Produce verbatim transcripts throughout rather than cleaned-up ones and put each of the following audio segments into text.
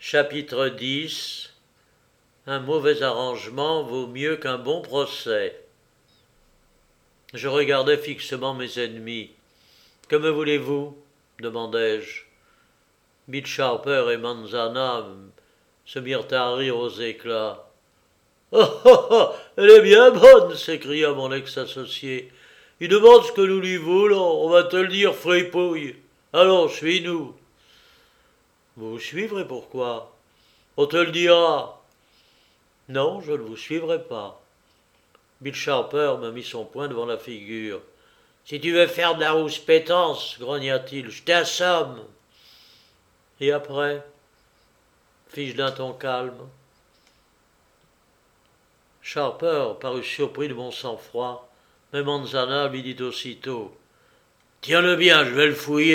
Chapitre dix. Un mauvais arrangement vaut mieux qu'un bon procès. Je regardais fixement mes ennemis. « Que me voulez-vous » demandai-je. Bill Sharper et Manzana se mirent à rire aux éclats. « Oh, oh, oh, elle est bien bonne » s'écria mon ex-associé. « Il demande ce que nous lui voulons, on va te le dire, fripouille. Allons, suis-nous. » « Vous vous suivrez, pourquoi ? » ?»« On te le dira. » »« Non, je ne vous suivrai pas. » Bill Sharper me mit son poing devant la figure. « Si tu veux faire de la rouspétance, grogna-t-il, je t'assomme. » »« Et après ?» fis-je d'un ton calme. Sharper parut surpris de mon sang-froid, mais Manzana lui dit aussitôt « Tiens-le bien, je vais le fouiller. »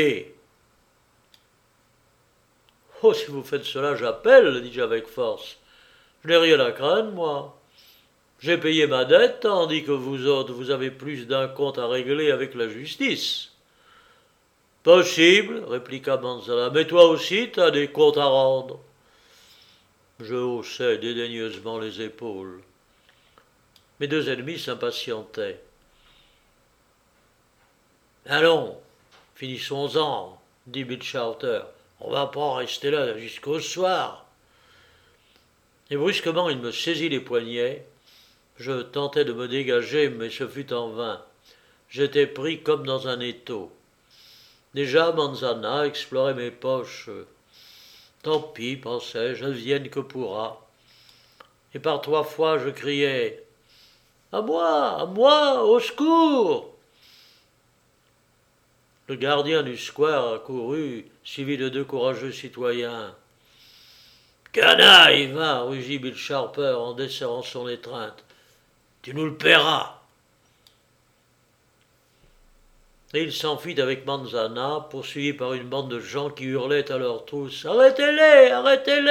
« Oh, si vous faites cela, j'appelle, dis-je avec force. Je n'ai rien à craindre, moi. J'ai payé ma dette, tandis que vous autres, vous avez plus d'un compte à régler avec la justice. » « Possible, répliqua Manzana, mais toi aussi, tu as des comptes à rendre. » Je haussai dédaigneusement les épaules. Mes deux ennemis s'impatientaient. « Allons, finissons-en, dit Bill Sharper. On va pas rester là jusqu'au soir. » Et brusquement, il me saisit les poignets. Je tentai de me dégager, mais ce fut en vain. J'étais pris comme dans un étau. Déjà, Manzana explorait mes poches. Tant pis, pensais-je, advienne que pourra. Et par trois fois, je criai « À moi, à moi, au secours !» Le gardien du square accourut, suivi de deux courageux citoyens. « Canaille, va !» rugit Bill Sharper en desserrant son étreinte. « Tu nous le paieras !» Et il s'enfuit avec Manzana, poursuivi par une bande de gens qui hurlaient à leurs trousses « Arrêtez-les, arrêtez-les !»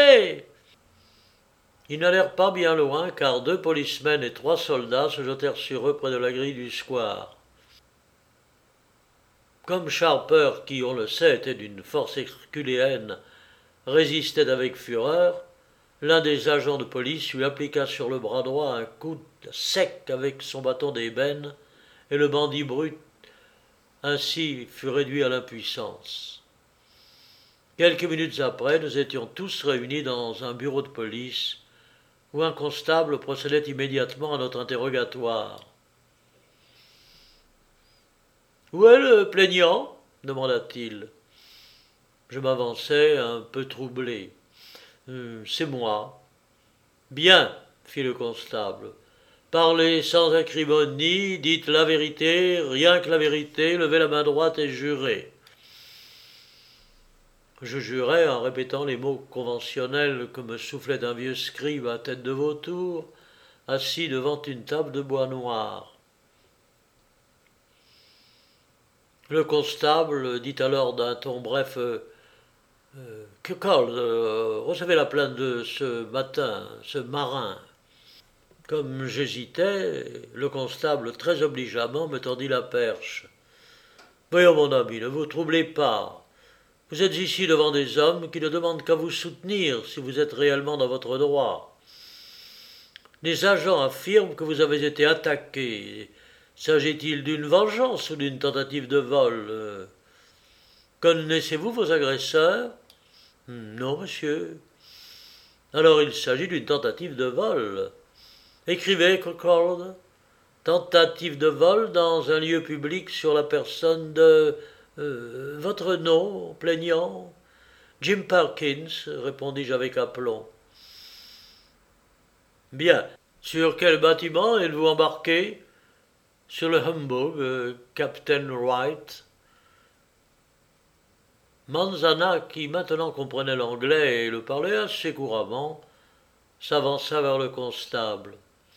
Ils n'allèrent pas bien loin, car deux policemen et trois soldats se jetèrent sur eux près de la grille du square. Comme Sharper, qui, on le sait, était d'une force herculéenne, résistait avec fureur, l'un des agents de police lui appliqua sur le bras droit un coup sec avec son bâton d'ébène, et le bandit brut ainsi fut réduit à l'impuissance. Quelques minutes après, nous étions tous réunis dans un bureau de police, où un constable procédait immédiatement à notre interrogatoire. « Où est le plaignant ?» demanda-t-il. Je m'avançai un peu troublé. Euh, « C'est moi. »« Bien, » fit le constable. « Parlez sans acrimonie, dites la vérité, rien que la vérité, levez la main droite et jurez. » Je jurai en répétant les mots conventionnels que me soufflait un vieux scribe à tête de vautour, assis devant une table de bois noir. Le constable dit alors d'un ton bref euh, euh, « Que Cole, euh, recevez la plainte de ce matin, ce marin. » Comme j'hésitais, le constable très obligeamment me tendit la perche. « Voyons mon ami, ne vous troublez pas. Vous êtes ici devant des hommes qui ne demandent qu'à vous soutenir si vous êtes réellement dans votre droit. Les agents affirment que vous avez été attaqué. S'agit-il d'une vengeance ou d'une tentative de vol ? Connaissez-vous vos agresseurs ? Non, monsieur. Alors il s'agit d'une tentative de vol. Écrivez, Concord. Tentative de vol dans un lieu public sur la personne de... Euh, votre nom, plaignant ? Jim Parkins, répondis-je avec aplomb. Bien. Sur quel bâtiment êtes-vous embarqué ? Sur le Humbug, euh, Captain Wright. Manzana, qui maintenant comprenait l'anglais et le parlait assez couramment, s'avança vers le constable.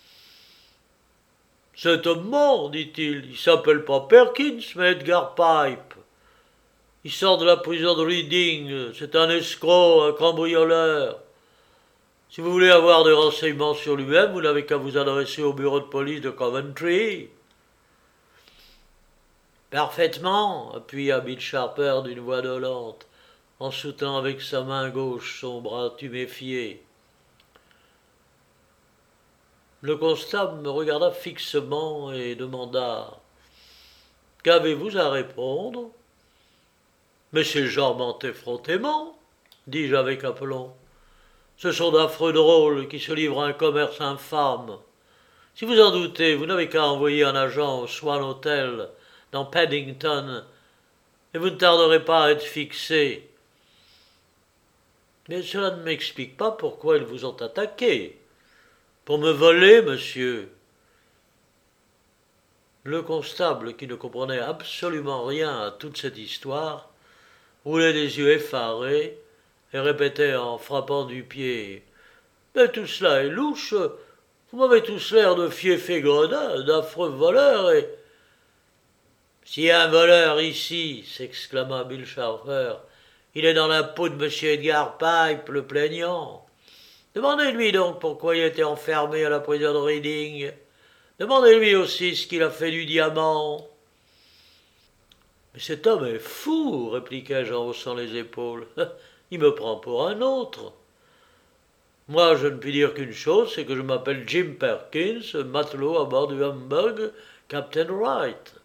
« Cet homme mort, dit-il, il s'appelle pas Perkins, mais Edgar Pipe. Il sort de la prison de Reading, c'est un escroc, un cambrioleur. Si vous voulez avoir des renseignements sur lui-même, vous n'avez qu'à vous adresser au bureau de police de Coventry. » « Parfaitement, appuya Bill Sharper d'une voix dolente. en soutenant avec sa main gauche son bras tuméfié. Le constable me regarda fixement et demanda « Qu'avez-vous à répondre ?»« Mais ces gens mentent effrontément, dis-je avec aplomb. Ce sont d'affreux drôles qui se livrent à un commerce infâme. Si vous en doutez, vous n'avez qu'à envoyer un agent au Swan Hotel, dans Paddington, et vous ne tarderez pas à être fixé. Mais cela ne m'explique pas pourquoi ils vous ont attaqué. Pour me voler, monsieur. » Le constable, qui ne comprenait absolument rien à toute cette histoire, roulait des yeux effarés et répétait en frappant du pied « Mais tout cela est louche. Vous m'avez tous l'air de fiefés gredins, d'affreux voleurs et... » « S'il y a un voleur ici, s'exclama Bill Sharper, il est dans la peau de monsieur Edgar Pipe, le plaignant. Demandez-lui donc pourquoi il était enfermé à la prison de Reading. Demandez-lui aussi ce qu'il a fait du diamant. » « Mais cet homme est fou, répliquai-je en haussant les épaules. Il me prend pour un autre. Moi, je ne puis dire qu'une chose, c'est que je m'appelle Jim Perkins, matelot à bord du Humbug, Captain Wright.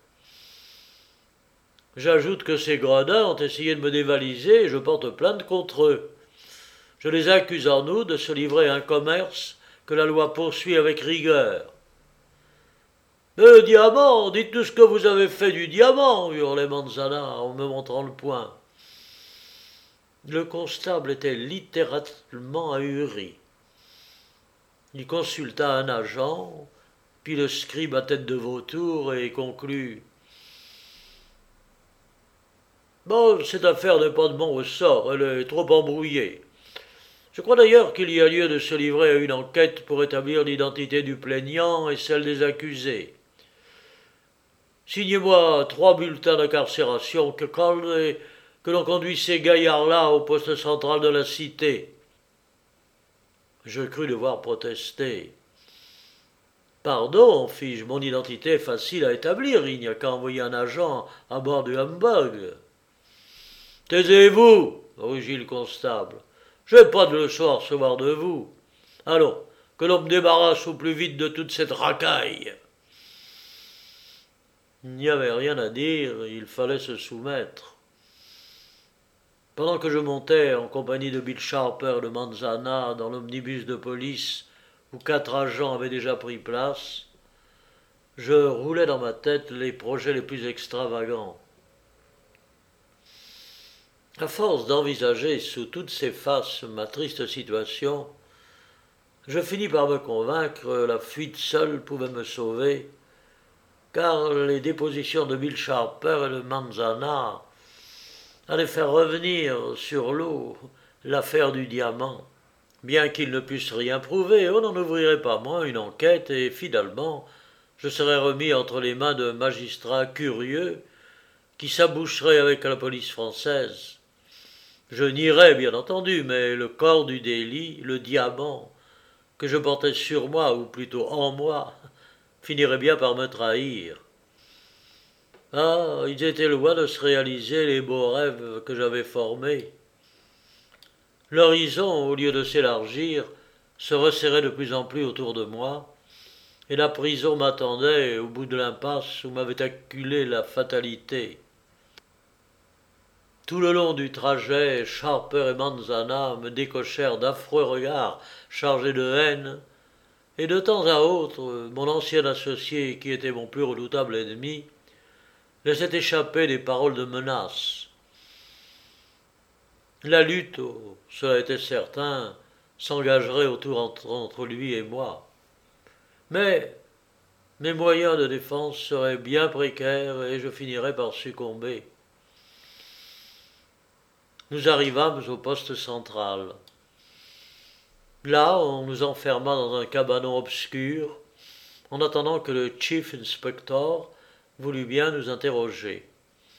J'ajoute que ces gredins ont essayé de me dévaliser et je porte plainte contre eux. Je les accuse en outre de se livrer à un commerce que la loi poursuit avec rigueur. « Mais le diamant, dites-nous ce que vous avez fait du diamant » hurlait Manzana en me montrant le poing. Le constable était littéralement ahuri. Il consulta un agent, puis le scribe à tête de vautour et conclut « Bon, cette affaire n'est pas de mon ressort, elle est trop embrouillée. Je crois d'ailleurs qu'il y a lieu de se livrer à une enquête pour établir l'identité du plaignant et celle des accusés. Signez-moi trois bulletins d'incarcération que et que l'on conduit ces gaillards-là au poste central de la cité. » Je crus devoir protester. « Pardon, fis-je, mon identité est facile à établir, il n'y a qu'à envoyer un agent à bord du Humbug. »« Taisez-vous, rugit le constable. Je n'ai pas de leçon à recevoir de vous. Allons, que l'on me débarrasse au plus vite de toute cette racaille. » Il n'y avait rien à dire, il fallait se soumettre. Pendant que je montais en compagnie de Bill Sharper et de Manzana dans l'omnibus de police où quatre agents avaient déjà pris place, je roulais dans ma tête les projets les plus extravagants. À force d'envisager sous toutes ses faces ma triste situation, je finis par me convaincre que la fuite seule pouvait me sauver, car les dépositions de Bill Sharper et de Manzana allaient faire revenir sur l'eau l'affaire du diamant. Bien qu'ils ne pussent rien prouver, on n'en ouvrirait pas moins une enquête et finalement je serais remis entre les mains de magistrats curieux qui s'aboucheraient avec la police française. Je nierais, bien entendu, mais le corps du délit, le diamant, que je portais sur moi, ou plutôt en moi, finirait bien par me trahir. Ah, ils étaient loin de se réaliser les beaux rêves que j'avais formés. L'horizon, au lieu de s'élargir, se resserrait de plus en plus autour de moi, et la prison m'attendait au bout de l'impasse où m'avait acculé la fatalité. Tout le long du trajet, Sharper et Manzana me décochèrent d'affreux regards chargés de haine, et de temps à autre, mon ancien associé, qui était mon plus redoutable ennemi, laissait échapper des paroles de menace. La lutte, oh, cela était certain, s'engagerait autour entre, entre lui et moi. Mais mes moyens de défense seraient bien précaires et je finirais par succomber. Nous arrivâmes au poste central. Là, on nous enferma dans un cabanon obscur, en attendant que le Chief Inspector voulût bien nous interroger.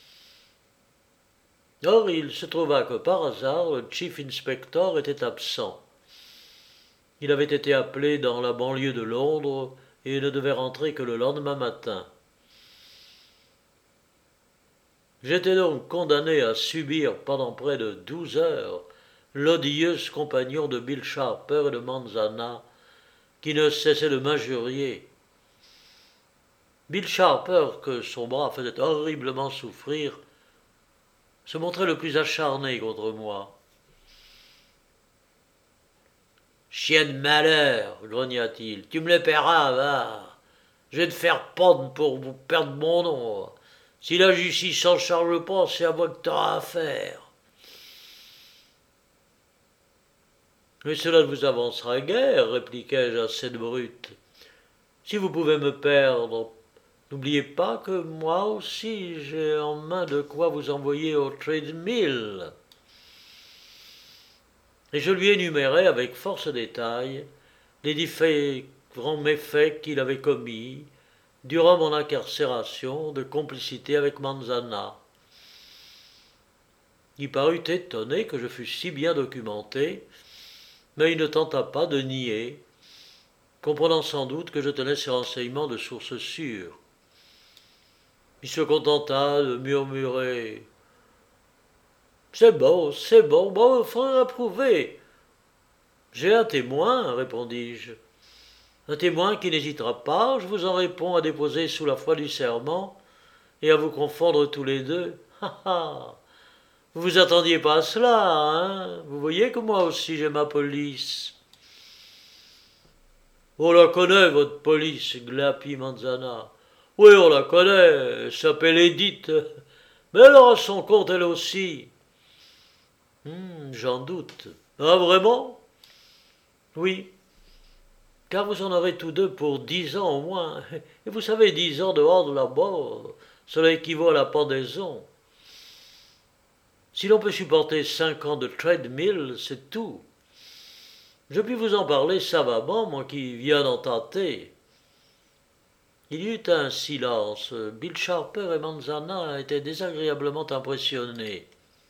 Or, il se trouva que par hasard, le Chief Inspector était absent. Il avait été appelé dans la banlieue de Londres et ne devait rentrer que le lendemain matin. J'étais donc condamné à subir pendant près de douze heures l'odieuse compagnon de Bill Sharper et de Manzana, qui ne cessait de m'injurier. Bill Sharper, que son bras faisait horriblement souffrir, se montrait le plus acharné contre moi. « Chien de malheur, grogna-t-il, tu me les paieras, va. Je vais te faire pendre pour vous perdre mon nom. Si la justice s'en charge pas, c'est à moi que t'auras affaire. » « Mais cela ne vous avancera guère, répliquai-je à cette brute. Si vous pouvez me perdre, n'oubliez pas que moi aussi j'ai en main de quoi vous envoyer au trade mill. » Et je lui énumérai avec force détail les différents méfaits qu'il avait commis durant mon incarcération de complicité avec Manzana. Il parut étonné que je fusse si bien documenté, mais il ne tenta pas de nier, comprenant sans doute que je tenais ces renseignements de source sûre. Il se contenta de murmurer « C'est bon, c'est bon, bon, il faudra prouver. »« J'ai un témoin, répondis-je. Un témoin qui n'hésitera pas, je vous en réponds, à déposer sous la foi du serment et à vous confondre tous les deux. Ha ha. Vous vous attendiez pas à cela, hein? Vous voyez que moi aussi j'ai ma police. » « On la connaît, votre police, glapit Manzana. »« Oui, on la connaît, elle s'appelle Edith. Mais elle aura son compte elle aussi. » Hmm, j'en doute. Ah, vraiment? Oui, car vous en aurez tous deux pour dix ans au moins. Et vous savez, dix ans dehors de là-bas, cela équivaut à la pendaison. Si l'on peut supporter cinq ans de trade mill, c'est tout. Je puis vous en parler savamment, moi qui viens d'en tâter. Il y eut un silence. Bill Sharper et Manzana étaient désagréablement impressionnés.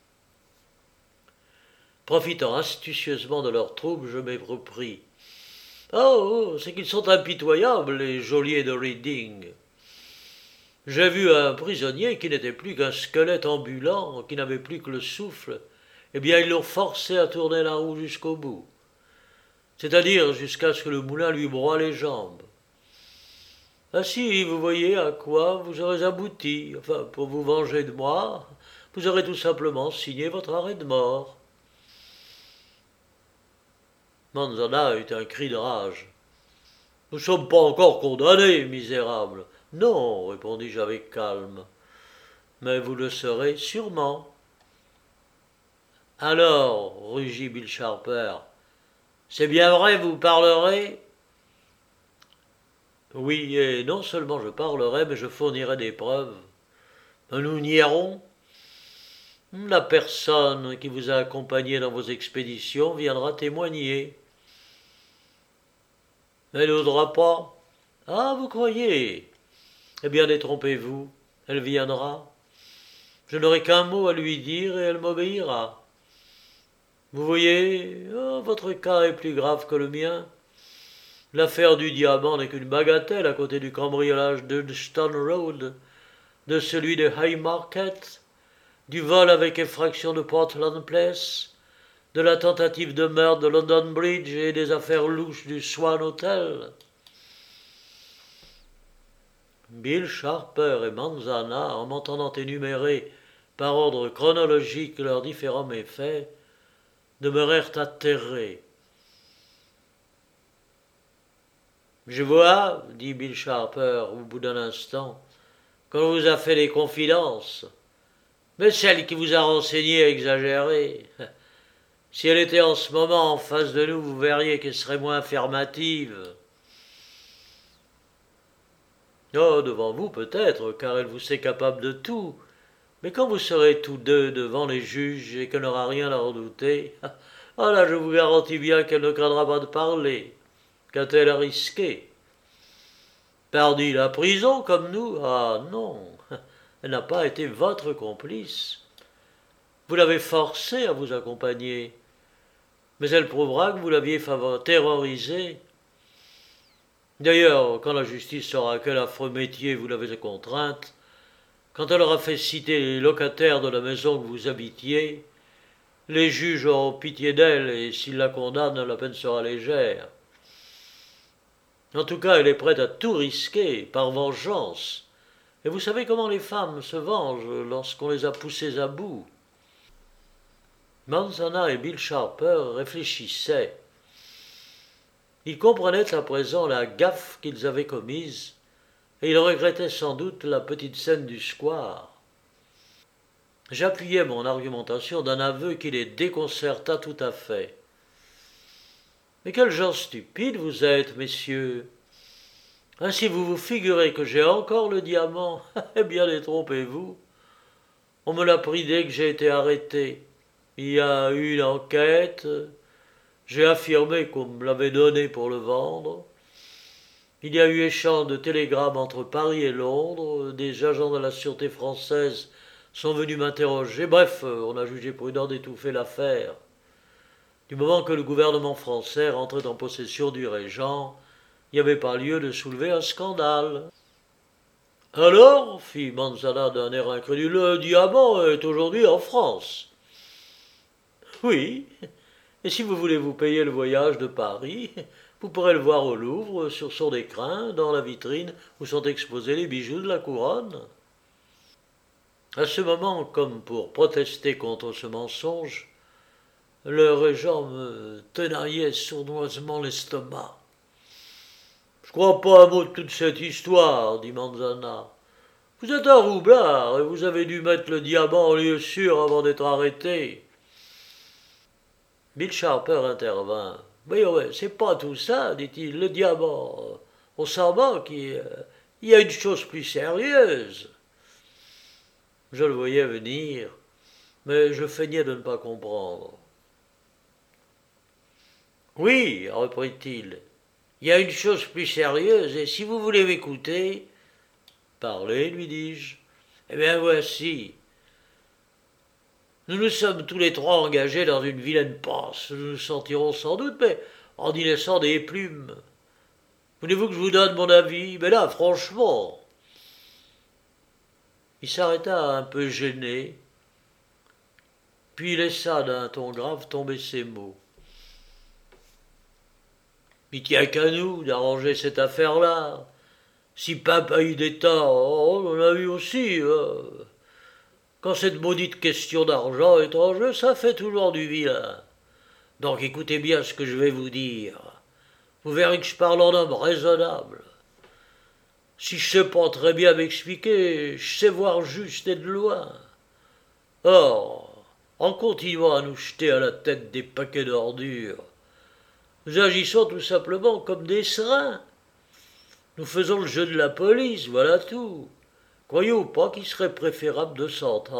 Profitant astucieusement de leur trouble, je m'y repris. « Oh, c'est qu'ils sont impitoyables, les geôliers de Reading. J'ai vu un prisonnier qui n'était plus qu'un squelette ambulant, qui n'avait plus que le souffle. Eh bien, ils l'ont forcé à tourner la roue jusqu'au bout. C'est-à-dire jusqu'à ce que le moulin lui broie les jambes. Ainsi, vous voyez à quoi vous aurez abouti. Enfin, pour vous venger de moi, vous aurez tout simplement signé votre arrêt de mort. » Manzana eut un cri de rage. « Nous ne sommes pas encore condamnés, misérables. »« Non, répondis-je avec calme. Mais vous le serez sûrement. »« Alors, rugit Bill Sharper, c'est bien vrai, vous parlerez ? » ?»« Oui, et non seulement je parlerai, mais je fournirai des preuves. »« Nous nierons ? » ?»« La personne qui vous a accompagné dans vos expéditions viendra témoigner. » »« Elle n'osera pas. »« Ah, vous croyez ? Eh bien, détrompez-vous, elle viendra. Je n'aurai qu'un mot à lui dire et elle m'obéira. Vous voyez, oh, votre cas est plus grave que le mien. L'affaire du diamant n'est qu'une bagatelle à côté du cambriolage de Stone Road, de celui de Haymarket, du vol avec effraction de Portland Place, de la tentative de meurtre de London Bridge et des affaires louches du Swan Hotel. Bill Sharper et Manzana, en m'entendant énumérer par ordre chronologique leurs différents méfaits, demeurèrent atterrés. « Je vois, dit Bill Sharper au bout d'un instant, qu'on vous a fait des confidences. Mais celle qui vous a renseigné a exagéré. Si elle était en ce moment en face de nous, vous verriez qu'elle serait moins affirmative. » « Oh, devant vous peut-être, car elle vous sait capable de tout. Mais quand vous serez tous deux devant les juges et qu'elle n'aura rien à redouter, ah là, je vous garantis bien qu'elle ne craindra pas de parler. Qu'a-t-elle à risquer? Pardi la prison comme nous? Ah non, elle n'a pas été votre complice. Vous l'avez forcée à vous accompagner, mais elle prouvera que vous l'aviez terrorisée. D'ailleurs, quand la justice saura quel affreux métier vous l'avez contrainte, Quand elle aura fait citer les locataires de la maison que vous habitiez, les juges auront pitié d'elle et s'ils la condamnent, la peine sera légère. En tout cas, elle est prête à tout risquer par vengeance. Et vous savez comment les femmes se vengent lorsqu'on les a poussées à bout. Manzana et Bill Sharper réfléchissaient. Ils comprenaient à présent la gaffe qu'ils avaient commise, et ils regrettaient sans doute la petite scène du square. J'appuyais mon argumentation d'un aveu qui les déconcerta tout à fait. « Mais quels gens stupides vous êtes, messieurs ! Ainsi vous vous figurez que j'ai encore le diamant ? Eh bien, détrompez-vous. On me l'a pris dès que j'ai été arrêté. Il y a eu une enquête. J'ai affirmé qu'on me l'avait donné pour le vendre. Il y a eu échange de télégrammes entre Paris et Londres. Des agents de la sûreté française sont venus m'interroger. Bref, on a jugé prudent d'étouffer l'affaire. Du moment que le gouvernement français rentrait en possession du régent, il n'y avait pas lieu de soulever un scandale. « Alors, fit Manzana d'un air incrédule, le diamant est aujourd'hui en France. »« Oui, et si vous voulez vous payer le voyage de Paris, vous pourrez le voir au Louvre, sur son écrin, dans la vitrine où sont exposés les bijoux de la couronne. » À ce moment, comme pour protester contre ce mensonge, le régent me tenaillait sournoisement l'estomac. « Je crois pas un mot de toute cette histoire, dit Manzana. Vous êtes un roublard et vous avez dû mettre le diamant en lieu sûr avant d'être arrêté. » Bill Sharper intervint. « Oui, oui, c'est pas tout ça, dit-il, le diamant. On s'en moque, il, il y a une chose plus sérieuse. » Je le voyais venir, mais je feignais de ne pas comprendre. « Oui, reprit-il, il y a une chose plus sérieuse, et si vous voulez m'écouter... »« Parlez, lui dis-je. »« Eh bien, voici. Nous nous sommes tous les trois engagés dans une vilaine passe. Nous nous sentirons sans doute, mais en y laissant des plumes. Voulez-vous que je vous donne mon avis? Mais là, franchement... » Il s'arrêta un peu gêné, puis laissa d'un ton grave tomber ces mots. « Il tient qu'à nous d'arranger cette affaire-là. Si Pape a eu des torts, on en a eu aussi. Euh. Quand cette maudite question d'argent est en jeu, ça fait toujours du vilain. Donc écoutez bien ce que je vais vous dire. Vous verrez que je parle en homme raisonnable. Si je sais pas très bien m'expliquer, je sais voir juste et de loin. Or, en continuant à nous jeter à la tête des paquets d'ordures, nous agissons tout simplement comme des serins. Nous faisons le jeu de la police, voilà tout. Croyez-vous pas qu'il serait préférable de s'entendre? »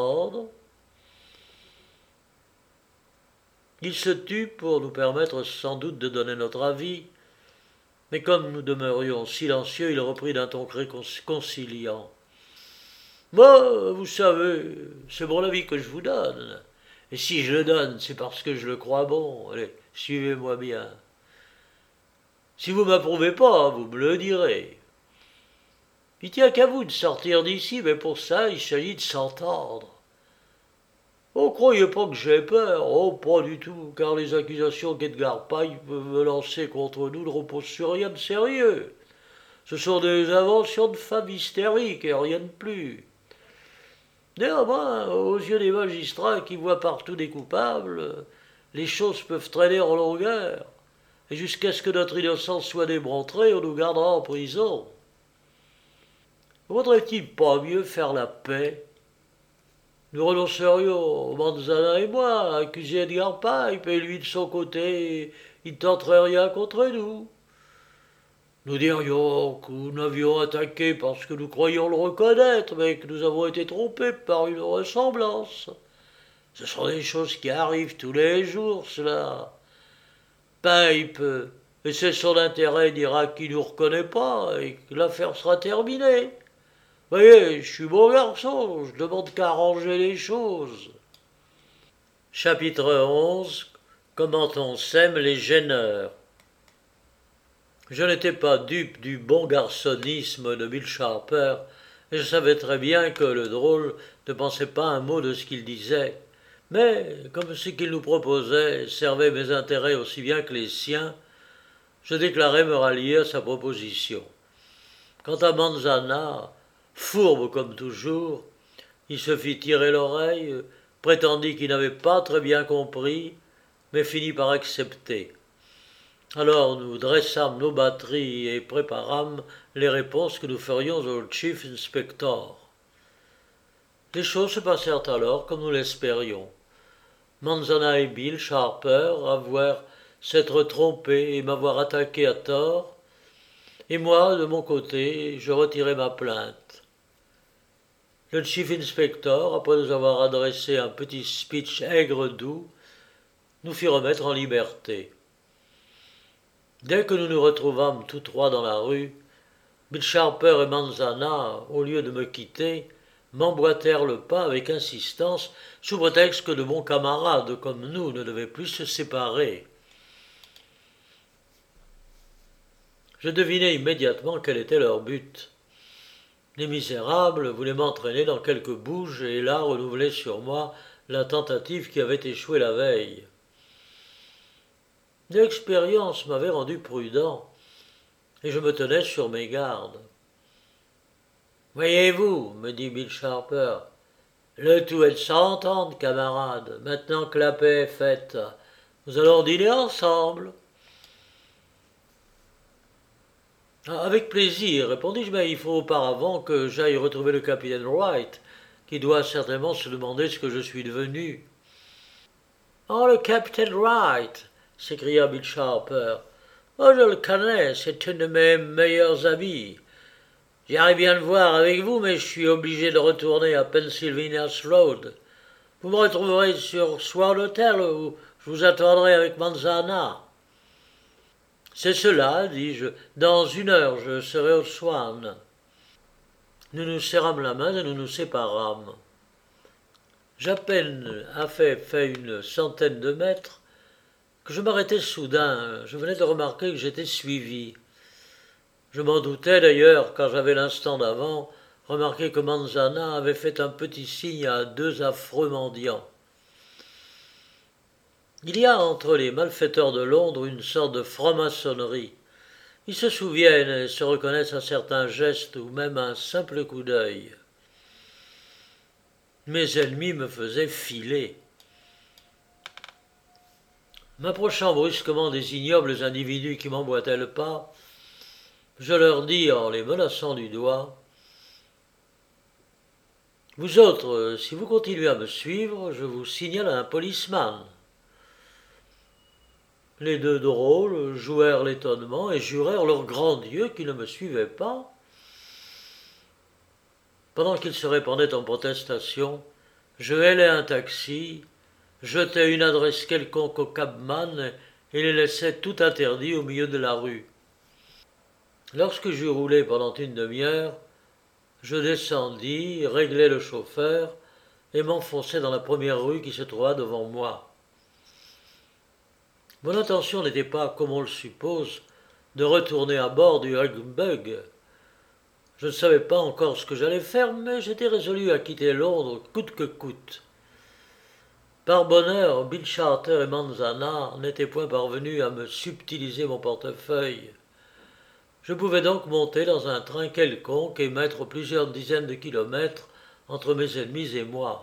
Il se tut pour nous permettre sans doute de donner notre avis, mais comme nous demeurions silencieux, il reprit d'un ton conciliant. « Moi, vous savez, c'est mon avis que je vous donne, et si je le donne, c'est parce que je le crois bon. Allez, suivez-moi bien. Si vous ne m'approuvez pas, vous me le direz. Il tient qu'à vous de sortir d'ici, mais pour ça, il s'agit de s'entendre. Oh, croyez pas que j'ai peur, oh, pas du tout, car les accusations qu'Edgar Pye peut me lancer contre nous ne reposent sur rien de sérieux. Ce sont des inventions de femmes hystériques et rien de plus. Néanmoins, aux yeux des magistrats qui voient partout des coupables, les choses peuvent traîner en longueur, et jusqu'à ce que notre innocence soit démontrée, on nous gardera en prison. Vaudrait-il pas mieux faire la paix? Nous renoncerions, Manzana et moi, à accuser Edgar Pye, et lui de son côté, il ne tenterait rien contre nous. Nous dirions que nous n'avions attaqué parce que nous croyions le reconnaître, mais que nous avons été trompés par une ressemblance. Ce sont des choses qui arrivent tous les jours, cela. Pye peut, et c'est son intérêt, dira qu'il ne nous reconnaît pas et que l'affaire sera terminée. Voyez, je suis bon garçon, je demande qu'à arranger les choses. Chapitre onze. Comment on sème les gêneurs. Je n'étais pas dupe du bon garçonnisme de Bill Sharper, et je savais très bien que le drôle ne pensait pas un mot de ce qu'il disait. Mais, comme ce qu'il nous proposait servait mes intérêts aussi bien que les siens, je déclarai me rallier à sa proposition. Quant à Manzana, fourbe comme toujours, il se fit tirer l'oreille, prétendit qu'il n'avait pas très bien compris, mais finit par accepter. Alors nous dressâmes nos batteries et préparâmes les réponses que nous ferions au Chief Inspector. Les choses se passèrent alors comme nous l'espérions. Manzana et Bill Sharper avouèrent s'être trompés et m'avoir attaqué à tort, et moi, de mon côté, je retirai ma plainte. Le Chief Inspector, après nous avoir adressé un petit speech aigre-doux, nous fit remettre en liberté. Dès que nous nous retrouvâmes tous trois dans la rue, Bill Sharper et Manzana, au lieu de me quitter, m'emboîtèrent le pas avec insistance, sous prétexte que de bons camarades comme nous ne devaient plus se séparer. Je devinai immédiatement quel était leur but. Les misérables voulaient m'entraîner dans quelque bouge et là renouveler sur moi la tentative qui avait échoué la veille. L'expérience m'avait rendu prudent, et je me tenais sur mes gardes. « Voyez-vous, me dit Bill Sharper, le tout est de s'entendre, camarades. Maintenant que la paix est faite, nous allons dîner ensemble. » Ah, avec plaisir, répondis-je, mais il faut auparavant que j'aille retrouver le capitaine Wright, qui doit certainement se demander ce que je suis devenu. « Oh, le capitaine Wright !» s'écria Bill Sharper. « Oh, je le connais, c'est une de mes meilleures amies. J'irais bien le voir avec vous, mais je suis obligé de retourner à Pennsylvania's Road. Vous me retrouverez sur Swan Hotel où je vous attendrai avec Manzana. » « C'est cela, dis-je. Dans une heure, je serai au Swan. » Nous nous serrâmes la main et nous nous séparâmes. J'à peine avait fait une centaine de mètres que je m'arrêtai soudain. Je venais de remarquer que j'étais suivi. Je m'en doutais d'ailleurs, car j'avais l'instant d'avant remarqué que Manzana avait fait un petit signe à deux affreux mendiants. Il y a entre les malfaiteurs de Londres une sorte de franc-maçonnerie. Ils se souviennent et se reconnaissent à certains gestes ou même à un simple coup d'œil. Mes ennemis me faisaient filer. M'approchant brusquement des ignobles individus qui m'emboîtaient le pas, je leur dis en les menaçant du doigt « Vous autres, si vous continuez à me suivre, je vous signale à un policeman. » Les deux drôles jouèrent l'étonnement et jurèrent leur grand Dieu qu'ils ne me suivaient pas. Pendant qu'ils se répandaient en protestations, je hélai un taxi, jetai une adresse quelconque au cabman et les laissai tout interdits au milieu de la rue. Lorsque j'eus roulé pendant une demi-heure, je descendis, réglai le chauffeur et m'enfonçai dans la première rue qui se trouva devant moi. Mon intention n'était pas, comme on le suppose, de retourner à bord du Humbug. Je ne savais pas encore ce que j'allais faire, mais j'étais résolu à quitter Londres coûte que coûte. Par bonheur, Bill Sharper et Manzana n'étaient point parvenus à me subtiliser mon portefeuille. Je pouvais donc monter dans un train quelconque et mettre plusieurs dizaines de kilomètres entre mes ennemis et moi.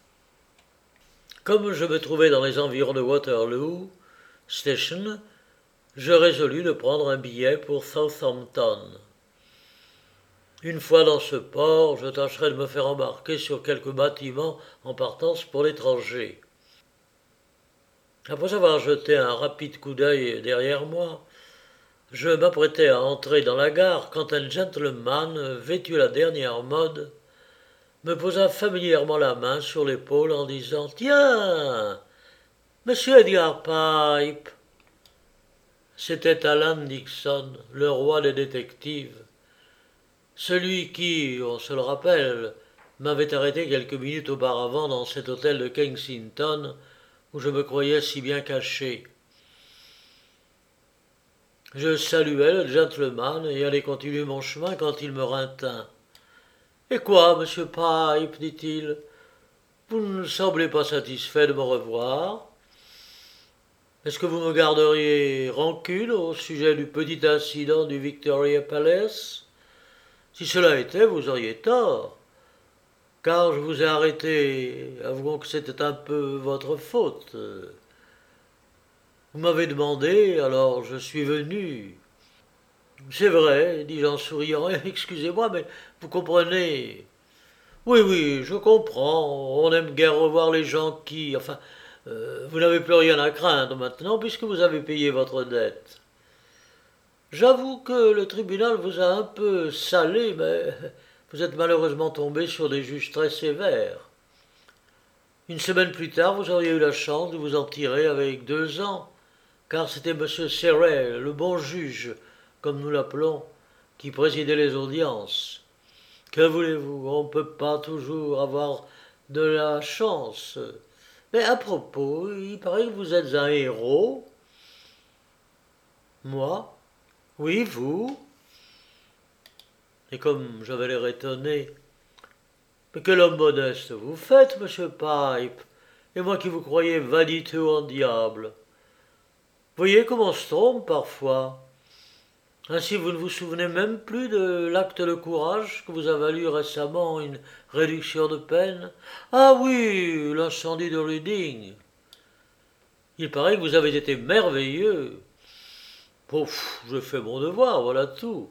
Comme je me trouvais dans les environs de Waterloo Station, je résolus de prendre un billet pour Southampton. Une fois dans ce port, je tâcherai de me faire embarquer sur quelque bâtiment en partance pour l'étranger. Après avoir jeté un rapide coup d'œil derrière moi, je m'apprêtais à entrer dans la gare quand un gentleman, vêtu à la dernière mode, me posa familièrement la main sur l'épaule en disant « Tiens, Monsieur Edgar Pipe !» C'était Alan Dixon, le roi des détectives. Celui qui, on se le rappelle, m'avait arrêté quelques minutes auparavant dans cet hôtel de Kensington où je me croyais si bien caché. Je saluai le gentleman et allais continuer mon chemin quand il me retint. Et quoi, monsieur Pipe, dit-il, vous ne semblez pas satisfait de me revoir? Est-ce que vous me garderiez rancune au sujet du petit incident du Victoria Palace? Si cela était, vous auriez tort, car je vous ai arrêté, avouons que c'était un peu votre faute. Vous m'avez demandé, alors je suis venu. C'est vrai, dis-je en souriant, excusez-moi, mais vous comprenez. Oui, oui, je comprends, on n'aime guère revoir les gens qui... Enfin, euh, vous n'avez plus rien à craindre maintenant, puisque vous avez payé votre dette. J'avoue que le tribunal vous a un peu salé, mais vous êtes malheureusement tombé sur des juges très sévères. Une semaine plus tard, vous auriez eu la chance de vous en tirer avec deux ans, car c'était monsieur Serrel, le bon juge, comme nous l'appelons, qui présidait les audiences. Que voulez-vous, on ne peut pas toujours avoir de la chance. Mais à propos, il paraît que vous êtes un héros. Moi? Oui, vous? Et comme j'avais l'air étonné, mais quel homme modeste vous faites, monsieur Pipe, et moi qui vous croyais vaniteux en diable. Voyez comment on se trompe parfois. Ainsi vous ne vous souvenez même plus de l'acte de courage que vous a valu récemment une réduction de peine? Ah oui, l'incendie de Reading. Il paraît que vous avez été merveilleux. Pouf, je fais mon devoir, voilà tout.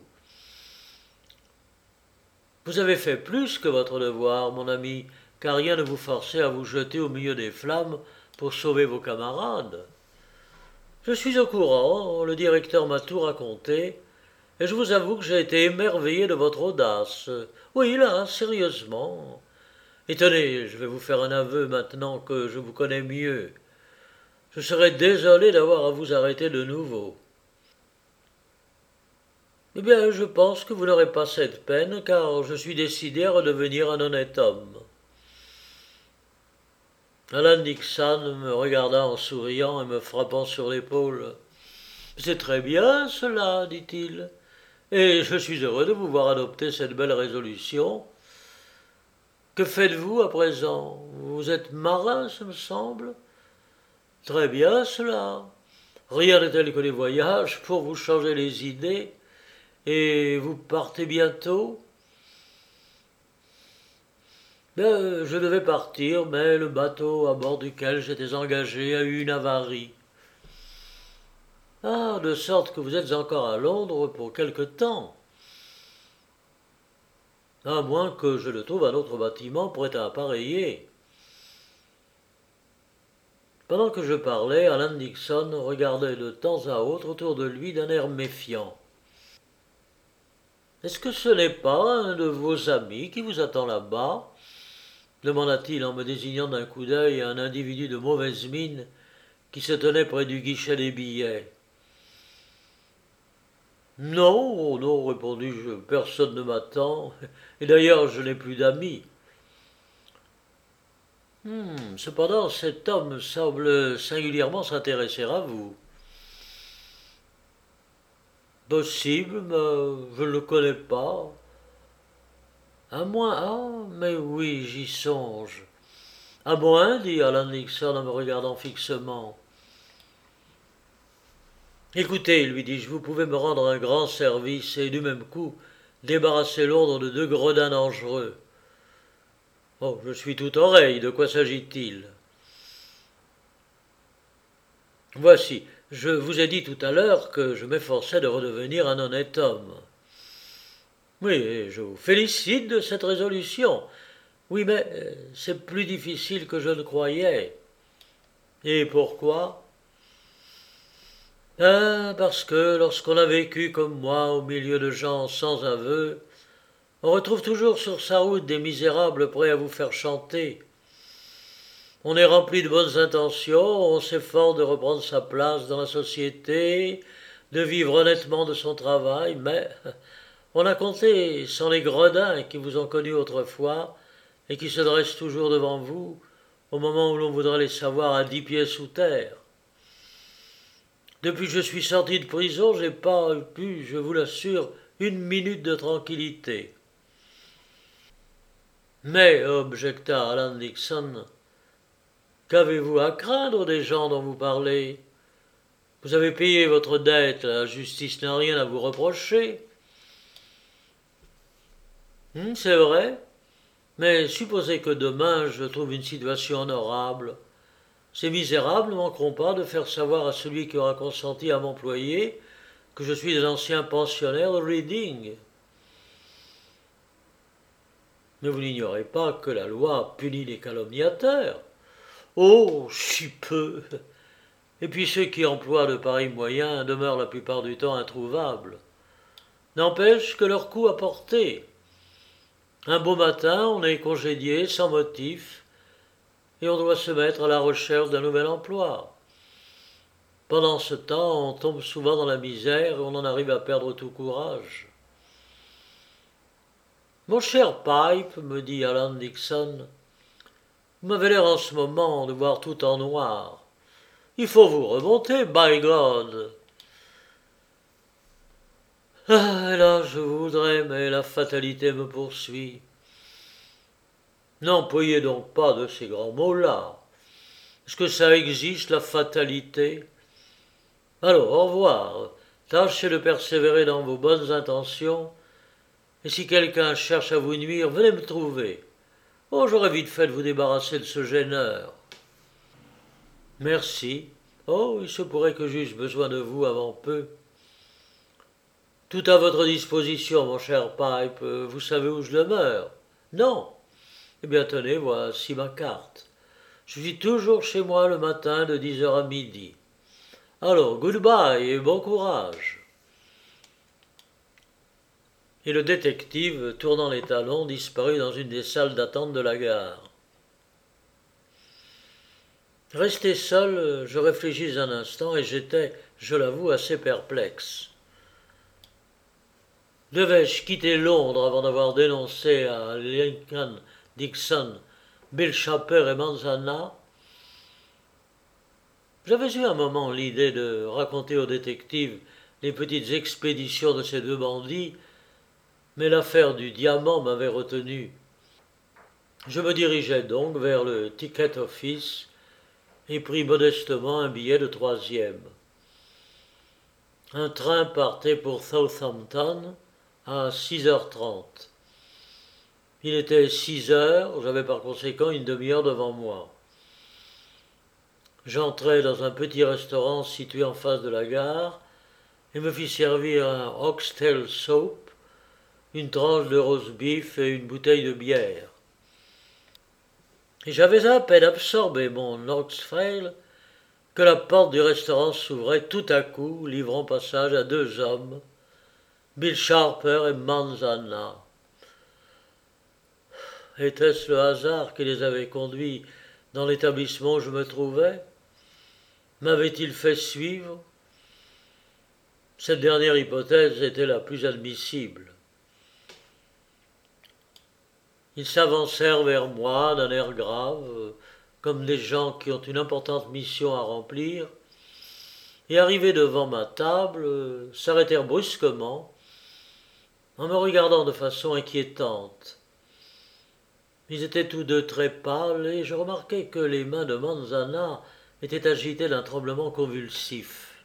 Vous avez fait plus que votre devoir, mon ami, car rien ne vous forçait à vous jeter au milieu des flammes pour sauver vos camarades. Je suis au courant, le directeur m'a tout raconté, et je vous avoue que j'ai été émerveillé de votre audace. Oui, là, sérieusement. Et tenez, je vais vous faire un aveu maintenant que je vous connais mieux. Je serais désolé d'avoir à vous arrêter de nouveau. Eh bien, je pense que vous n'aurez pas cette peine, car je suis décidé à redevenir un honnête homme. Alan Dixon me regarda en souriant et me frappant sur l'épaule. C'est très bien cela, dit-il, et je suis heureux de vous voir adopter cette belle résolution. Que faites-vous à présent? Vous êtes marin, ce me semble. Très bien cela. Rien de tel que les voyages pour vous changer les idées. Et vous partez bientôt? Ben, je devais partir, mais le bateau à bord duquel j'étais engagé a eu une avarie. Ah, de sorte que vous êtes encore à Londres pour quelque temps. À moins que je ne trouve un autre bâtiment prêt à appareiller. Pendant que je parlais, Alan Dixon regardait de temps à autre autour de lui d'un air méfiant. « Est-ce que ce n'est pas un de vos amis qui vous attend là-bas » demanda-t-il en me désignant d'un coup d'œil un individu de mauvaise mine qui se tenait près du guichet des billets. « Non, oh non, répondis-je, personne ne m'attend, et d'ailleurs je n'ai plus d'amis. Hmm, cependant, cet homme semble singulièrement s'intéresser à vous. Possible, mais je ne le connais pas. À moins, ah, mais oui, j'y songe. À moins, dit Alan Dixon en me regardant fixement. Écoutez, lui dis-je, vous pouvez me rendre un grand service et du même coup débarrasser Londres de deux gredins dangereux. Oh, je suis tout oreille, de quoi s'agit-il? Voici, je vous ai dit tout à l'heure que je m'efforçais de redevenir un honnête homme. Oui, je vous félicite de cette résolution. Oui, mais euh, c'est plus difficile que je ne croyais. Et pourquoi? Ah, parce que lorsqu'on a vécu comme moi au milieu de gens sans aveu, on retrouve toujours sur sa route des misérables prêts à vous faire chanter. On est rempli de bonnes intentions, on s'efforce de reprendre sa place dans la société, de vivre honnêtement de son travail, mais on a compté sans les gredins qui vous ont connu autrefois et qui se dressent toujours devant vous au moment où l'on voudrait les savoir à dix pieds sous terre. Depuis que je suis sorti de prison, j'ai pas pu, je vous l'assure, une minute de tranquillité. Mais, objecta Alan Dixon, qu'avez-vous à craindre des gens dont vous parlez? Vous avez payé votre dette, la justice n'a rien à vous reprocher. Hum, c'est vrai, mais supposez que demain je trouve une situation honorable. Ces misérables ne manqueront pas de faire savoir à celui qui aura consenti à m'employer que je suis un ancien pensionnaire de Reading. Mais vous n'ignorez pas que la loi punit les calomniateurs. Oh, si peu. Et puis ceux qui emploient de pareils moyens demeurent la plupart du temps introuvables. N'empêche que leur coup a porté. Un beau matin, on est congédié sans motif et on doit se mettre à la recherche d'un nouvel emploi. Pendant ce temps, on tombe souvent dans la misère et on en arrive à perdre tout courage. Mon cher Pipe, me dit Alan Dixon, vous m'avez l'air en ce moment de voir tout en noir. Il faut vous remonter, by God. Ah, là, je voudrais, mais la fatalité me poursuit. N'employez donc pas de ces grands mots-là. Est-ce que ça existe, la fatalité? Alors, au revoir. Tâchez de persévérer dans vos bonnes intentions, et si quelqu'un cherche à vous nuire, venez me trouver. Oh, j'aurais vite fait de vous débarrasser de ce gêneur. Merci. Oh, il se pourrait que j'eusse besoin de vous avant peu. Tout à votre disposition, mon cher Pipe. Vous savez où je demeure? Non. Eh bien, tenez, voici ma carte. Je suis toujours chez moi le matin de dix heures à midi. Alors, goodbye et bon courage. Et le détective, tournant les talons, disparut dans une des salles d'attente de la gare. Resté seul, je réfléchis un instant et j'étais, je l'avoue, assez perplexe. Devais-je quitter Londres avant d'avoir dénoncé à Lincoln, Dixon, Bill Chaper et Manzana? J'avais eu un moment l'idée de raconter au détective les petites expéditions de ces deux bandits, mais l'affaire du diamant m'avait retenu. Je me dirigeai donc vers le ticket office et pris modestement un billet de troisième. Un train partait pour Southampton à six heures trente. Il était six heures, j'avais par conséquent une demi-heure devant moi. J'entrai dans un petit restaurant situé en face de la gare et me fis servir un oxtail soup, une tranche de roast beef et une bouteille de bière. Et j'avais à peine absorbé mon oxtail que la porte du restaurant s'ouvrait tout à coup, livrant passage à deux hommes, Bill Sharper et Manzana. Était-ce le hasard qui les avait conduits dans l'établissement où je me trouvais? M'avait-il fait suivre? Cette dernière hypothèse était la plus admissible. Ils s'avancèrent vers moi d'un air grave, comme des gens qui ont une importante mission à remplir, et arrivés devant ma table, s'arrêtèrent brusquement, en me regardant de façon inquiétante. Ils étaient tous deux très pâles, et je remarquai que les mains de Manzana étaient agitées d'un tremblement convulsif.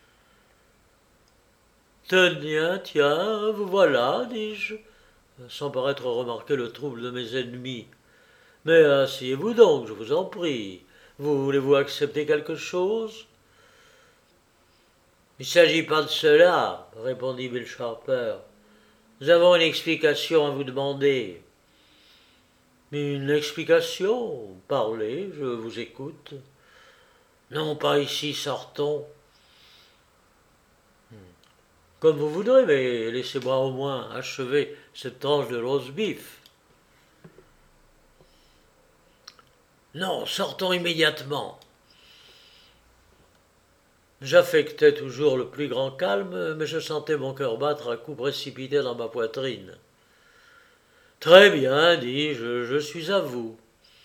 « Tiens, tiens, vous voilà, dis-je, sans paraître remarquer le trouble de mes ennemis. Mais asseyez-vous donc, je vous en prie. Vous voulez-vous accepter quelque chose? Il ne s'agit pas de cela, répondit Bill Sharper. Nous avons une explication à vous demander. Une explication? Parlez, je vous écoute. Non, pas ici, sortons. Comme vous voudrez, mais laissez-moi au moins achever cette tranche de roast beef. Non, sortons immédiatement. J'affectais toujours le plus grand calme, mais je sentais mon cœur battre à coups précipités dans ma poitrine. Très bien, dis-je, je suis à vous.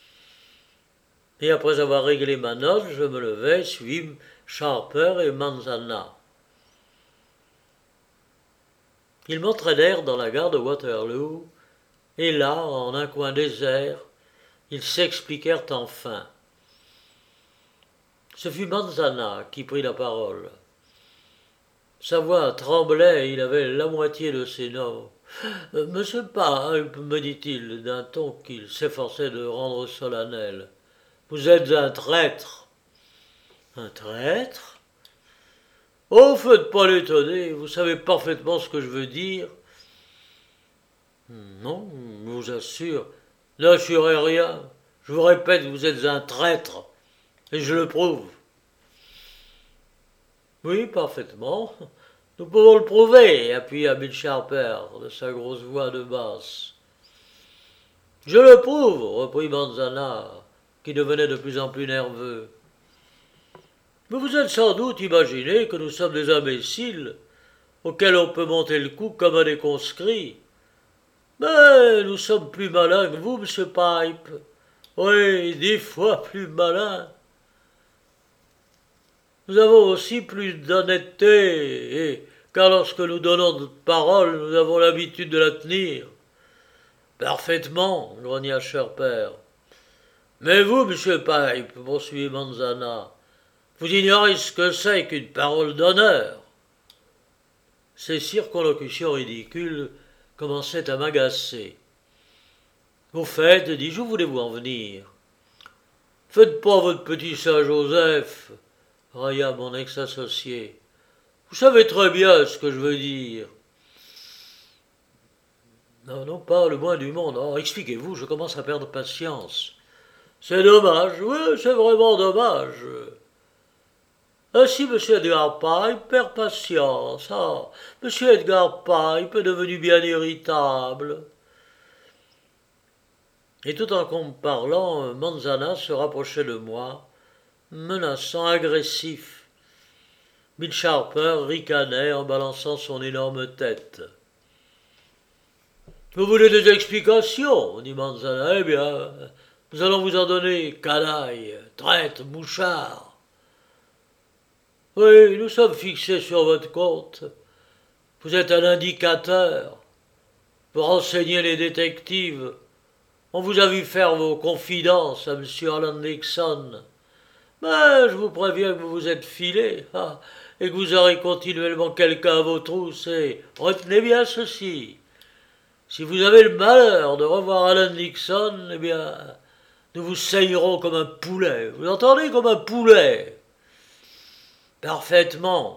Et après avoir réglé ma note, je me levai, suivi Sharper et Manzana. Ils m'entraînèrent dans la gare de Waterloo Et là, en un coin désert, ils s'expliquèrent enfin. Ce fut Manzana qui prit la parole. Sa voix tremblait, il avait la moitié de ses noms. « Monsieur Pipe, me dit-il d'un ton qu'il s'efforçait de rendre solennel, vous êtes un traître. » « Un traître ? Oh, faites pas l'étonner, vous savez parfaitement ce que je veux dire. »« Non, je vous assure, n'assurez rien. Je vous répète, vous êtes un traître, et je le prouve. » « Oui, parfaitement. Nous pouvons le prouver, » appuya Bill Sharper de sa grosse voix de basse. « Je le prouve, » reprit Manzana, qui devenait de plus en plus nerveux. « Vous vous êtes sans doute imaginé que nous sommes des imbéciles, auxquels on peut monter le cou comme à des conscrits. Mais nous sommes plus malins que vous, monsieur Pipe. Oui, dix fois plus malins. Nous avons aussi plus d'honnêteté, et car lorsque nous donnons notre parole, nous avons l'habitude de la tenir. »« Parfaitement, » grogna Sharper. « Mais vous, monsieur Pipe, poursuivit Manzana, vous ignorez ce que c'est qu'une parole d'honneur. » Ces circonlocutions ridicules commençaient à m'agacer. « Au fait, dis-je, où voulez-vous en venir ? » ?»« Faites pas votre petit Saint-Joseph, » railla mon ex-associé. « Vous savez très bien ce que je veux dire. »« Non, non, pas le moins du monde. Oh, expliquez-vous, je commence à perdre patience. »« C'est dommage, oui, c'est vraiment dommage. »« Ainsi, monsieur Edgar Pipe perd patience. Ah, monsieur Edgar Pipe est devenu bien irritable. » Et tout en me parlant, Manzana se rapprochait de moi, menaçant, agressif. Bill Sharper ricanait en balançant son énorme tête. « Vous voulez des explications ?» dit Manzana. « Eh bien, nous allons vous en donner, canaille, traître, mouchard. Oui, nous sommes fixés sur votre compte. Vous êtes un indicateur. Vous renseignez les détectives. On vous a vu faire vos confidences à M. Alan Nixon. Mais je vous préviens que vous vous êtes filé, ah, et que vous aurez continuellement quelqu'un à vos trousses, et retenez bien ceci. Si vous avez le malheur de revoir Alan Nixon, eh bien, nous vous saignerons comme un poulet. Vous entendez, comme un poulet. » « Parfaitement, »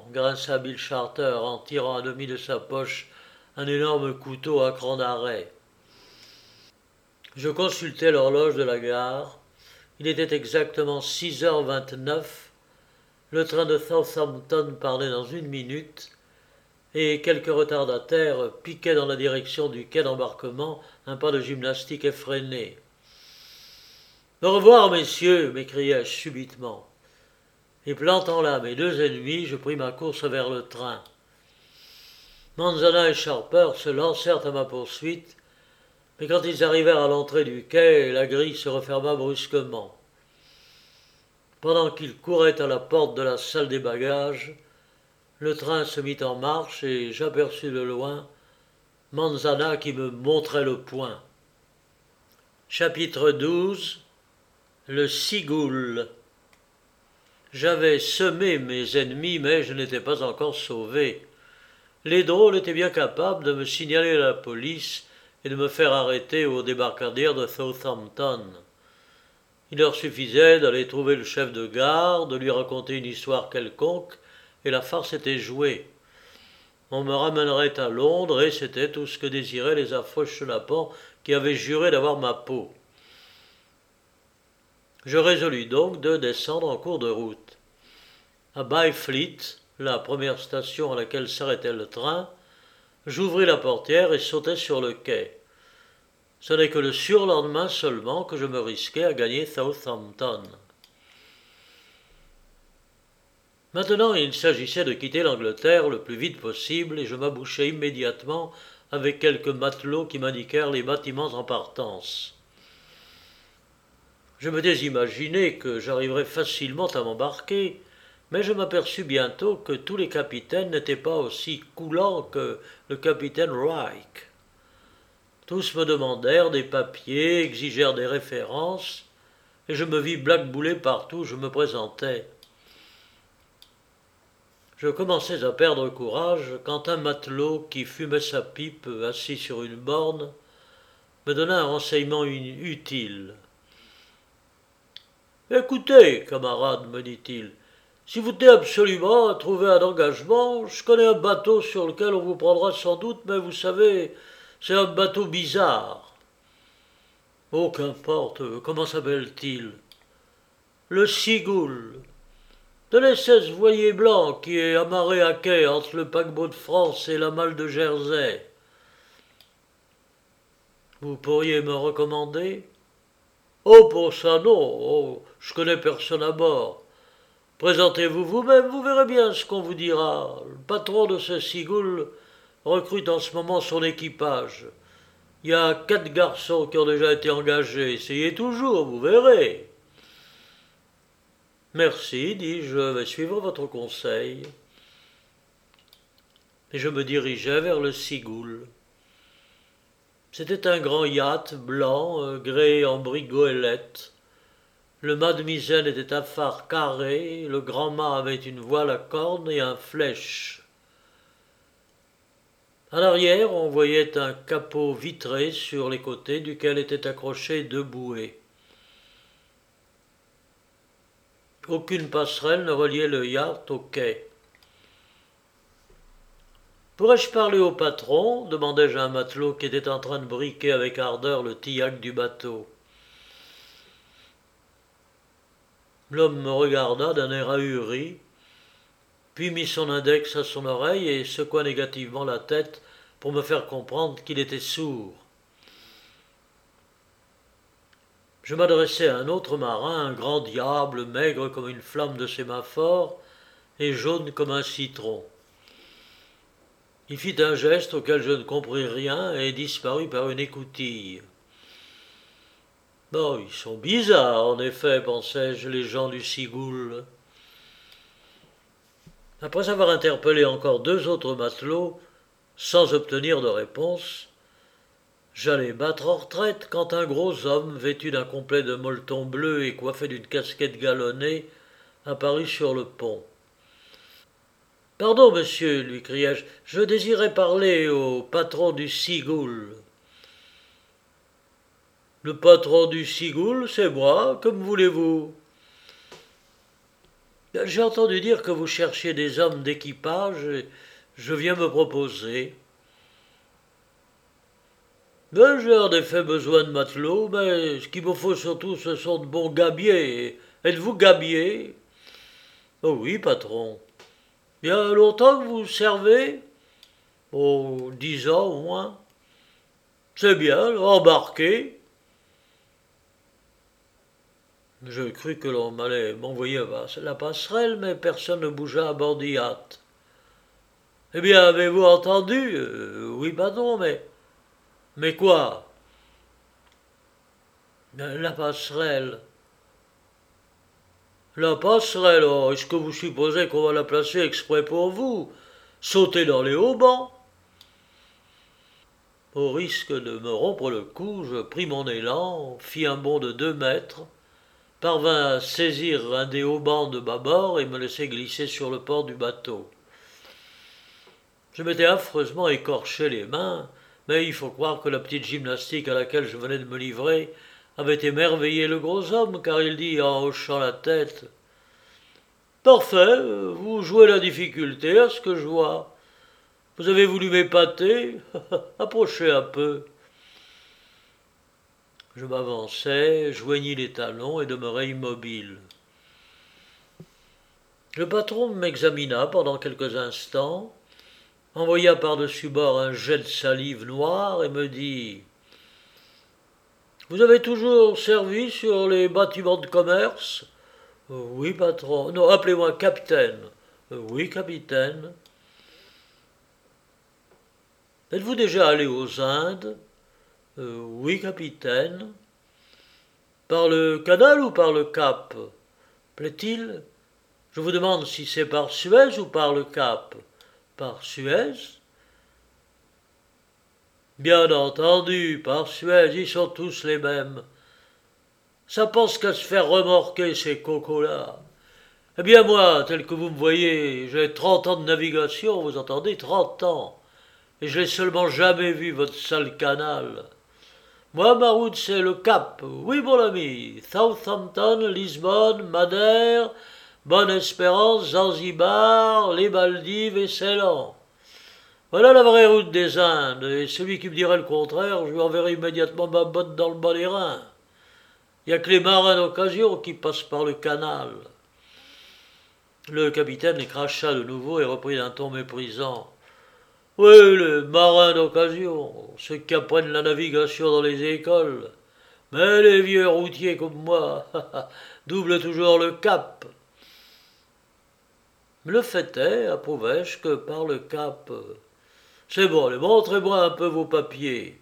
grinça Bill Sharper en tirant à demi de sa poche un énorme couteau à cran d'arrêt. Je consultai l'horloge de la gare. Il était exactement six heures vingt-neuf. Le train de Southampton partait dans une minute, et quelques retardataires piquaient dans la direction du quai d'embarquement un pas de gymnastique effréné. « Au revoir, messieurs » m'écriai-je subitement. Et plantant là mes deux ennemis, je pris ma course vers le train. Manzana et Sharper se lancèrent à ma poursuite, mais quand ils arrivèrent à l'entrée du quai, la grille se referma brusquement. Pendant qu'ils couraient à la porte de la salle des bagages, le train se mit en marche et j'aperçus de loin Manzana qui me montrait le poing. Chapitre douze. Le cigoule. J'avais semé mes ennemis, mais je n'étais pas encore sauvé. Les drôles étaient bien capables de me signaler à la police et de me faire arrêter au débarcadère de Southampton. Il leur suffisait d'aller trouver le chef de gare, de lui raconter une histoire quelconque, et la farce était jouée. On me ramènerait à Londres, et c'était tout ce que désiraient les affreux chenapans qui avaient juré d'avoir ma peau. Je résolus donc de descendre en cours de route. À Byfleet, la première station à laquelle s'arrêtait le train, j'ouvris la portière et sautai sur le quai. Ce n'est que le surlendemain seulement que je me risquai à gagner Southampton. Maintenant, il s'agissait de quitter l'Angleterre le plus vite possible et je m'abouchai immédiatement avec quelques matelots qui m'indiquèrent les bâtiments en partance. Je m'étais imaginé que j'arriverais facilement à m'embarquer, mais je m'aperçus bientôt que tous les capitaines n'étaient pas aussi coulants que le capitaine Wright. Tous me demandèrent des papiers, exigèrent des références, et je me vis blackboulé partout où je me présentais. Je commençais à perdre courage quand un matelot qui fumait sa pipe assis sur une borne me donna un renseignement utile. « Écoutez, camarade, me dit-il, si vous tenez absolument à trouver un engagement, je connais un bateau sur lequel on vous prendra sans doute, mais vous savez, c'est un bateau bizarre. »« Oh, qu'importe, comment s'appelle-t-il ?»« Le Cigoule. De les seize voiliers blancs qui est amarré à quai entre le paquebot de France et la malle de Jersey. » « Vous pourriez me recommander ?»« Oh, pour ça, non. Oh, je connais personne à bord. Présentez-vous vous-même, vous verrez bien ce qu'on vous dira. Le patron de ce Cigoule recrute en ce moment son équipage. Il y a quatre garçons qui ont déjà été engagés. Essayez toujours, vous verrez. » « Merci, dis-je, je vais suivre votre conseil. » Et je me dirigeai vers le Cigoule. C'était un grand yacht blanc, euh, gréé en briques goélettes. Le mât de misaine était à phare carré, le grand mât avait une voile à cornes et un flèche. À l'arrière, on voyait un capot vitré sur les côtés duquel étaient accrochées deux bouées. Aucune passerelle ne reliait le yacht au quai. « Pourrais-je parler au patron ?» demandai-je à un matelot qui était en train de briquer avec ardeur le tillac du bateau. L'homme me regarda d'un air ahuri, puis mit son index à son oreille et secoua négativement la tête pour me faire comprendre qu'il était sourd. Je m'adressai à un autre marin, un grand diable, maigre comme une flamme de sémaphore et jaune comme un citron. Il fit un geste auquel je ne compris rien et disparut par une écoutille. « Bon, ils sont bizarres, en effet, pensai-je, les gens du Cigoule. » Après avoir interpellé encore deux autres matelots, sans obtenir de réponse, j'allais battre en retraite quand un gros homme, vêtu d'un complet de molleton bleu et coiffé d'une casquette galonnée, apparut sur le pont. « Pardon, monsieur, lui criai-je, je désirais parler au patron du Cigoule. »« Le patron du Cigoule, c'est moi, que me voulez-vous ?»« J'ai entendu dire que vous cherchiez des hommes d'équipage et je viens me proposer. »« Ben, j'ai en effet besoin de matelots, mais ce qu'il me faut surtout, ce sont de bons gabiers. Êtes-vous gabier ?»« Oh oui, patron. »« Il y a longtemps que vous servez ?»« Oh, dix ans au moins. »« C'est bien, embarquez. » Je crus que l'on allait m'envoyer à la passerelle, mais personne ne bougea à bord du yacht. « Eh bien, avez-vous entendu ?»« euh, Oui, patron, mais... »« Mais quoi ?»« La passerelle. »« La passerelle, oh, est-ce que vous supposez qu'on va la placer exprès pour vous ? Sautez dans les haubans. » Au risque de me rompre le cou, je pris mon élan, fis un bond de deux mètres, parvint à saisir un des haubans de bâbord et me laisser glisser sur le port du bateau. Je m'étais affreusement écorché les mains, mais il faut croire que la petite gymnastique à laquelle je venais de me livrer avait émerveillé le gros homme, car il dit en hochant la tête « Parfait, vous jouez la difficulté à ce que je vois. Vous avez voulu m'épater ? Approchez un peu. » Je m'avançai, joignis les talons et demeurai immobile. Le patron m'examina pendant quelques instants, envoya par-dessus bord un jet de salive noire et me dit « Vous avez toujours servi sur les bâtiments de commerce ?»« Oui, patron. Non, appelez-moi capitaine. »« Oui, capitaine. »« Êtes-vous déjà allé aux Indes ?»« Oui, capitaine. »« Par le canal ou par le Cap ? Plaît-il ? Je vous demande si c'est par Suez ou par le Cap ? Par Suez ? Bien entendu, par Suez, ils sont tous les mêmes. Ça pense qu'à se faire remorquer ces cocos-là. Eh bien moi, tel que vous me voyez, j'ai trente ans de navigation, vous entendez, trente ans. Et je n'ai seulement jamais vu votre sale canal. Moi, ma route, c'est le Cap. Oui, mon ami. Southampton, Lisbonne, Madère, Bonne-Espérance, Zanzibar, les Maldives et Ceylan. Voilà la vraie route des Indes, et celui qui me dirait le contraire, je lui enverrai immédiatement ma botte dans le bas des reins. Il n'y a que les marins d'occasion qui passent par le canal. Le capitaine cracha de nouveau et reprit d'un ton méprisant. Oui, les marins d'occasion, ceux qui apprennent la navigation dans les écoles. Mais les vieux routiers comme moi doublent toujours le cap. Le fait est, approuvai-je, que par le cap. C'est bon, allez, montrez-moi un peu vos papiers.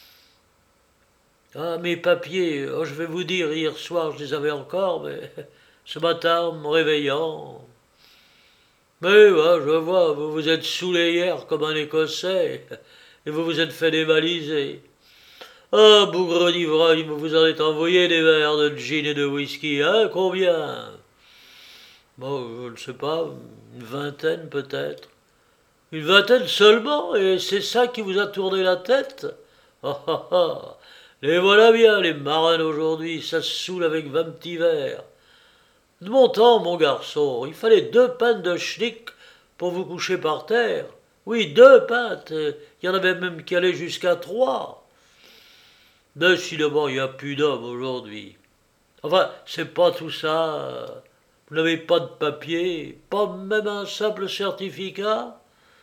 Ah, mes papiers, oh, je vais vous dire, hier soir je les avais encore, mais ce matin, en me réveillant. Mais ouais, je vois, vous vous êtes saoulé hier comme un Écossais, et vous vous êtes fait dévaliser. Ah, bougre d'ivrogne, vous vous en êtes envoyé des verres de gin et de whisky, hein, combien? Bon, je ne sais pas, une vingtaine peut-être. Une vingtaine seulement, et c'est ça qui vous a tourné la tête? Ah ah ah, les voilà bien, les marins d'aujourd'hui, ça se saoule avec vingt petits verres. De mon temps, mon garçon, il fallait deux pintes de schnick pour vous coucher par terre. Oui, deux pintes, il y en avait même qui allaient jusqu'à trois. Décidément, il n'y a plus d'hommes aujourd'hui. Enfin, c'est pas tout ça. Vous n'avez pas de papier, pas même un simple certificat.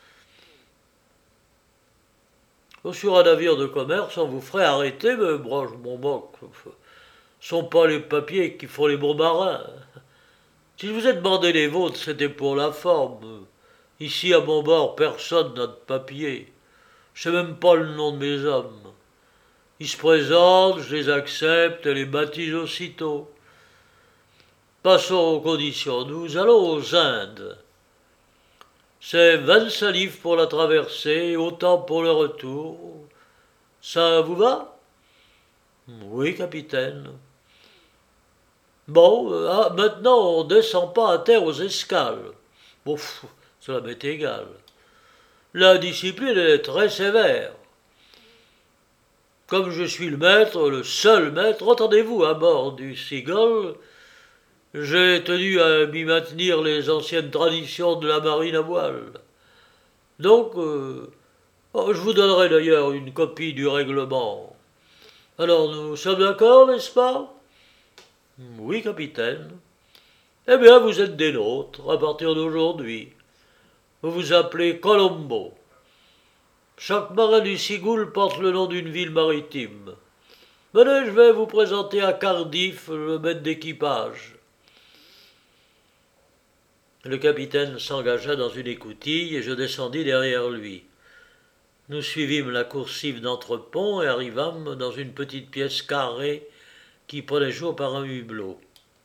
Sur un navire de commerce, on vous ferait arrêter, mais moi je m'en moque. Ce sont pas les papiers qui font les bons marins. Si je vous ai demandé les vôtres, c'était pour la forme. Ici, à mon bord, personne n'a de papier. Je sais même pas le nom de mes hommes. Ils se présentent, je les accepte et les baptise aussitôt. Passons aux conditions. Nous allons aux Indes. C'est vingt-cinq livres pour la traversée, autant pour le retour. Ça vous va? Oui, capitaine. Bon, euh, ah, maintenant on ne descend pas à terre aux escales. Bon, pff, cela m'est égal. La discipline est très sévère. Comme je suis le maître, le seul maître, entendez-vous, à bord du Seagull, j'ai tenu à m'y maintenir les anciennes traditions de la marine à voile. Donc, euh, oh, je vous donnerai d'ailleurs une copie du règlement. Alors, nous sommes d'accord, n'est-ce pas? Oui, capitaine. Eh bien, vous êtes des nôtres, à partir d'aujourd'hui. Vous vous appelez Colombo. Chaque marin du Seagull porte le nom d'une ville maritime. Venez, je vais vous présenter à Cardiff le maître d'équipage. Le capitaine s'engagea dans une écoutille et je descendis derrière lui. Nous suivîmes la coursive d'entrepont et arrivâmes dans une petite pièce carrée qui prenait jour par un hublot.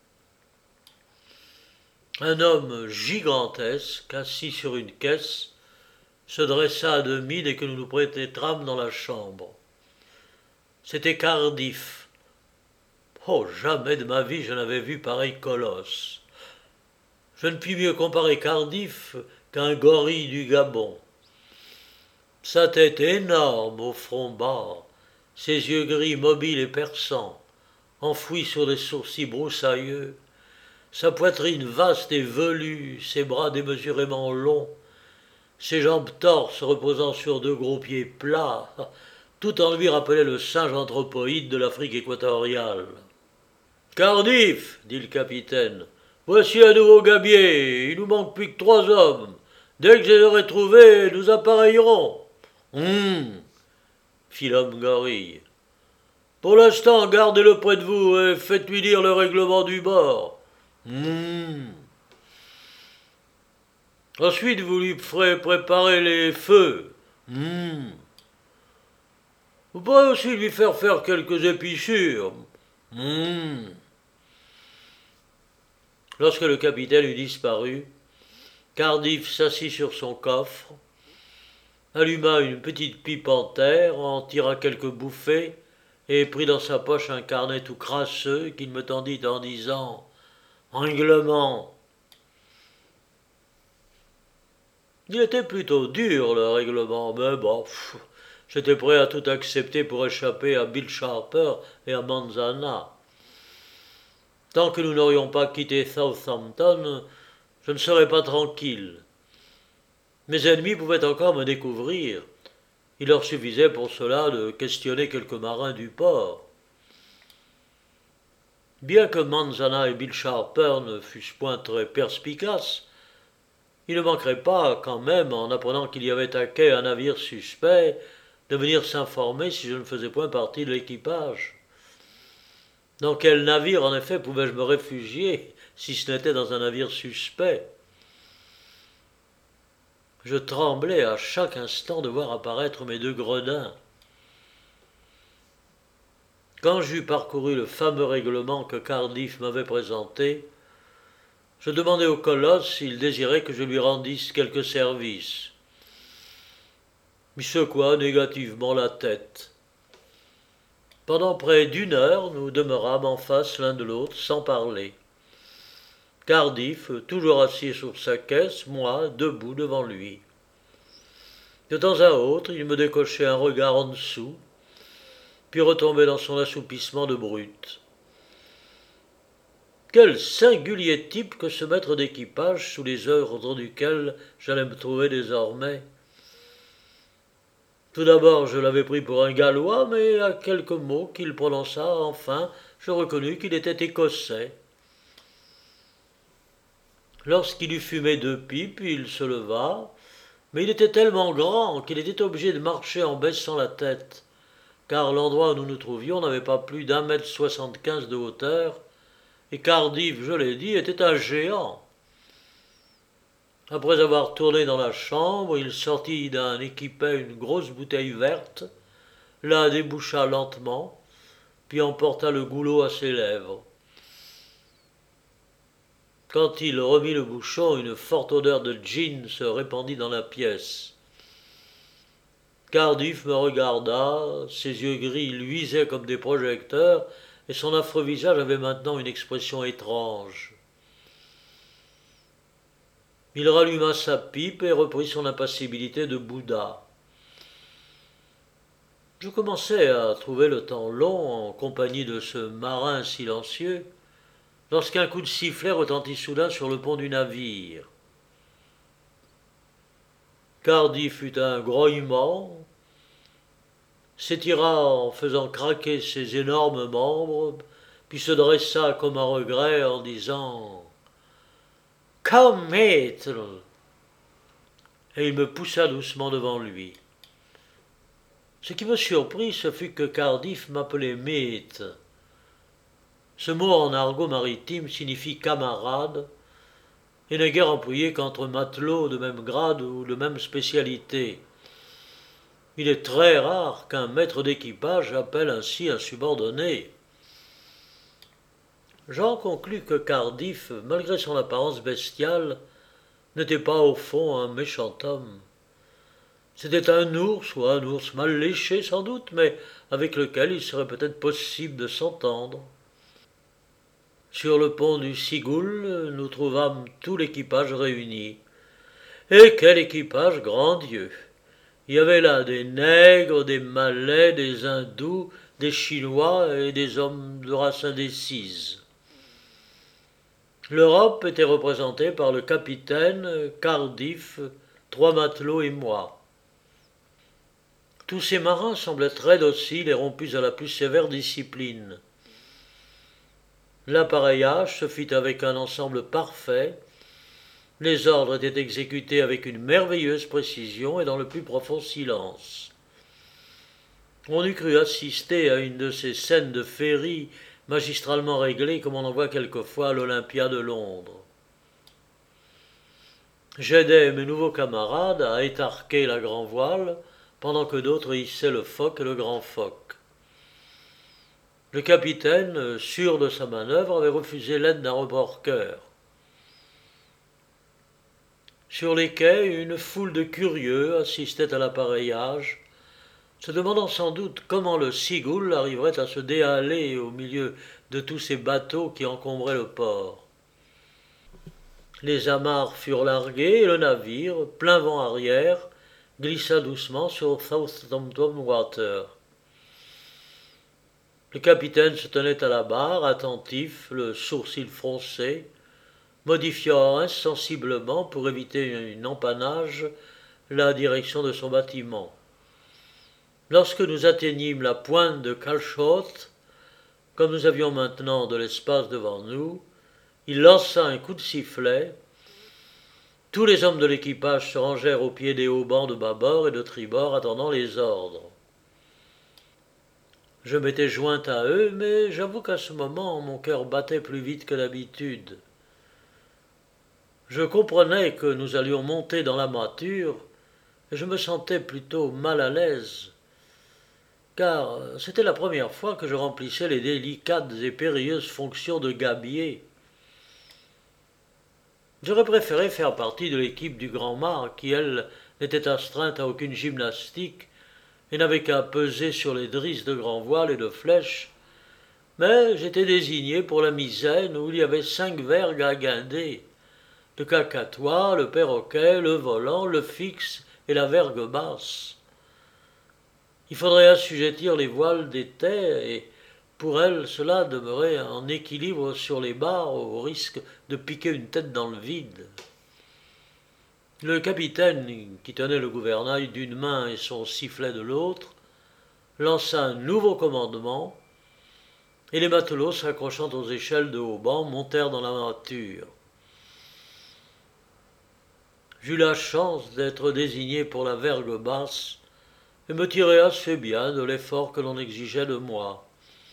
Un homme gigantesque, assis sur une caisse, se dressa à demi dès que nous nous pénétrâmes dans la chambre. C'était Cardiff. Oh, jamais de ma vie je n'avais vu pareil colosse. Je ne puis mieux comparer Cardiff qu'un gorille du Gabon. Sa tête énorme au front bas, ses yeux gris mobiles et perçants, enfouis sur des sourcils broussailleux, sa poitrine vaste et velue, ses bras démesurément longs, ses jambes torses reposant sur deux gros pieds plats, tout en lui rappelait le singe anthropoïde de l'Afrique équatoriale. « Cardiff, dit le capitaine, voici un nouveau gabier, il nous manque plus que trois hommes. Dès que je les aurai trouvés, nous appareillerons. »« Hum, fit l'homme gorille. Pour l'instant, gardez-le près de vous et faites-lui lire le règlement du bord. Hum. Ensuite, vous lui ferez préparer les feux. Hum. Vous pourrez aussi lui faire faire quelques épissures. Hum. Lorsque le capitaine eut disparu, Cardiff s'assit sur son coffre, alluma une petite pipe en terre, en tira quelques bouffées, et prit dans sa poche un carnet tout crasseux qu'il me tendit en disant « Règlement !» Il était plutôt dur, le règlement, mais bon, pff, j'étais prêt à tout accepter pour échapper à Bill Sharper et à Manzana. Tant que nous n'aurions pas quitté Southampton, je ne serais pas tranquille. Mes ennemis pouvaient encore me découvrir. Il leur suffisait pour cela de questionner quelques marins du port. Bien que Manzana et Bill Sharper ne fussent point très perspicaces, il ne manquerait pas, quand même, en apprenant qu'il y avait à quai un navire suspect, de venir s'informer si je ne faisais point partie de l'équipage. Dans quel navire, en effet, pouvais-je me réfugier, si ce n'était dans un navire suspect? Je tremblais à chaque instant de voir apparaître mes deux gredins. Quand j'eus parcouru le fameux règlement que Cardiff m'avait présenté, je demandai au colosse s'il désirait que je lui rendisse quelques services. Il secoua négativement la tête. Pendant près d'une heure, nous demeurâmes en face l'un de l'autre, sans parler. Cardiff, toujours assis sur sa caisse, moi, debout devant lui. De temps à autre, il me décochait un regard en dessous, puis retombait dans son assoupissement de brute. Quel singulier type que ce maître d'équipage sous les ordres duquel j'allais me trouver désormais. Tout d'abord, je l'avais pris pour un Gallois, mais à quelques mots qu'il prononça, enfin, je reconnus qu'il était écossais. Lorsqu'il eut fumé deux pipes, il se leva, mais il était tellement grand qu'il était obligé de marcher en baissant la tête, car l'endroit où nous nous trouvions n'avait pas plus d'un mètre soixante-quinze de hauteur, et Cardiff, je l'ai dit, était un géant. Après avoir tourné dans la chambre, il sortit d'un équipet une grosse bouteille verte, la déboucha lentement, puis emporta le goulot à ses lèvres. Quand il remit le bouchon, une forte odeur de gin se répandit dans la pièce. Cardiff me regarda, ses yeux gris luisaient comme des projecteurs, et son affreux visage avait maintenant une expression étrange. Il ralluma sa pipe et reprit son impassibilité de Bouddha. Je commençais à trouver le temps long en compagnie de ce marin silencieux, lorsqu'un coup de sifflet retentit soudain sur le pont du navire. Cardiff eut un grognement, s'étira en faisant craquer ses énormes membres, puis se dressa comme un regret en disant « Come, maître !» et il me poussa doucement devant lui. Ce qui me surprit, ce fut que Cardiff m'appelait maître. Ce mot en argot maritime signifie camarade, et n'est guère employé qu'entre matelots de même grade ou de même spécialité. Il est très rare qu'un maître d'équipage appelle ainsi un subordonné. J'en conclus que Cardiff, malgré son apparence bestiale, n'était pas au fond un méchant homme. C'était un ours, ou un ours mal léché sans doute, mais avec lequel il serait peut-être possible de s'entendre. Sur le pont du Sigoul, nous trouvâmes tout l'équipage réuni. Et quel équipage, grand Dieu! Il y avait là des nègres, des Malais, des Hindous, des Chinois et des hommes de race indécise. L'Europe était représentée par le capitaine, Cardiff, trois matelots et moi. Tous ces marins semblaient très dociles et rompus à la plus sévère discipline. L'appareillage se fit avec un ensemble parfait, les ordres étaient exécutés avec une merveilleuse précision et dans le plus profond silence. On eût cru assister à une de ces scènes de féerie magistralement réglées comme on en voit quelquefois à l'Olympia de Londres. J'aidais mes nouveaux camarades à étarquer la grand-voile, pendant que d'autres hissaient le foc et le grand foc. Le capitaine, sûr de sa manœuvre, avait refusé l'aide d'un remorqueur. Sur les quais, une foule de curieux assistait à l'appareillage, se demandant sans doute comment le Seagull arriverait à se déhaler au milieu de tous ces bateaux qui encombraient le port. Les amarres furent larguées et le navire, plein vent arrière, glissa doucement sur Southampton Water. Le capitaine se tenait à la barre, attentif, le sourcil froncé, modifiant insensiblement, pour éviter une empannage, la direction de son bâtiment. Lorsque nous atteignîmes la pointe de Calshot, comme nous avions maintenant de l'espace devant nous, il lança un coup de sifflet. Tous les hommes de l'équipage se rangèrent au pied des haubans de bâbord et de tribord, attendant les ordres. Je m'étais joint à eux, mais j'avoue qu'à ce moment, mon cœur battait plus vite que d'habitude. Je comprenais que nous allions monter dans la mâture, et je me sentais plutôt mal à l'aise, car c'était la première fois que je remplissais les délicates et périlleuses fonctions de gabier. J'aurais préféré faire partie de l'équipe du grand mât, qui, elle, n'était astreinte à aucune gymnastique et n'avait qu'à peser sur les drisses de grand voile et de flèches, mais j'étais désigné pour la misaine où il y avait cinq vergues à guinder, le cacatois, le perroquet, le volant, le fixe et la vergue basse. Il faudrait assujettir les voiles des terres et, pour elle, cela demeurait en équilibre sur les barres au risque de piquer une tête dans le vide. Le capitaine, qui tenait le gouvernail d'une main et son sifflet de l'autre, lança un nouveau commandement, et les matelots, s'accrochant aux échelles de haubans, montèrent dans la mâture. J'eus la chance d'être désigné pour la vergue basse et me tirai assez bien de l'effort que l'on exigeait de moi.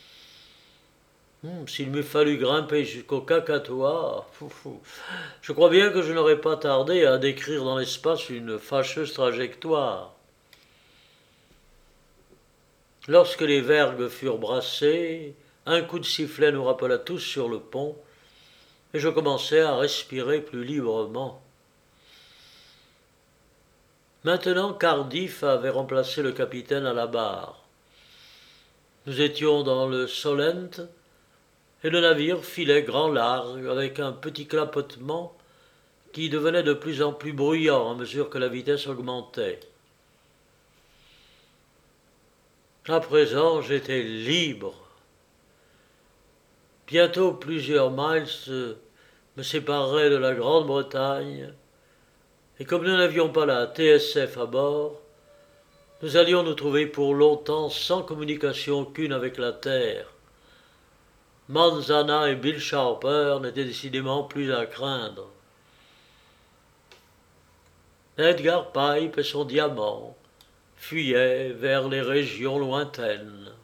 Hum, s'il m'eût fallu grimper jusqu'au cacatois, je crois bien que je n'aurais pas tardé à décrire dans l'espace une fâcheuse trajectoire. Lorsque les vergues furent brassées, un coup de sifflet nous rappela tous sur le pont, et je commençai à respirer plus librement. Maintenant, Cardiff avait remplacé le capitaine à la barre. Nous étions dans le Solent, et le navire filait grand largue avec un petit clapotement qui devenait de plus en plus bruyant à mesure que la vitesse augmentait. À présent, j'étais libre. Bientôt plusieurs miles me sépareraient de la Grande-Bretagne, et comme nous n'avions pas la T S F à bord, nous allions nous trouver pour longtemps sans communication aucune avec la Terre. Manzana et Bill Sharper n'étaient décidément plus à craindre. Edgar Pipe et son diamant fuyaient vers les régions lointaines.